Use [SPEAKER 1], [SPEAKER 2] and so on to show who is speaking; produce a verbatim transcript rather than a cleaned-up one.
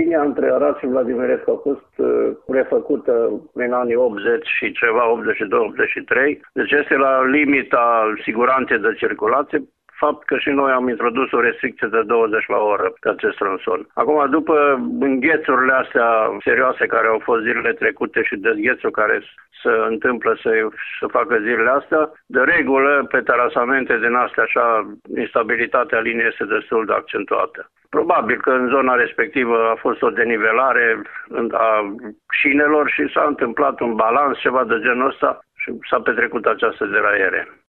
[SPEAKER 1] linia între Arad și Vladimirescu a fost uh, refăcută în anii optzeci și ceva, optzeci și doi optzeci și trei. Deci este la limita siguranței de circulație. Fapt că și noi am introdus o restricție de douăzeci la oră pe acest tronson. Acum, după înghețurile astea serioase care au fost zilele trecute și dezghețul care se întâmplă să, să facă zilele astea, de regulă, pe terasamente din astea așa, instabilitatea liniei este destul de accentuată. Probabil că în zona respectivă a fost o denivelare a șinelor și s-a întâmplat un balans, ceva de genul ăsta, și s-a petrecut această deraiere.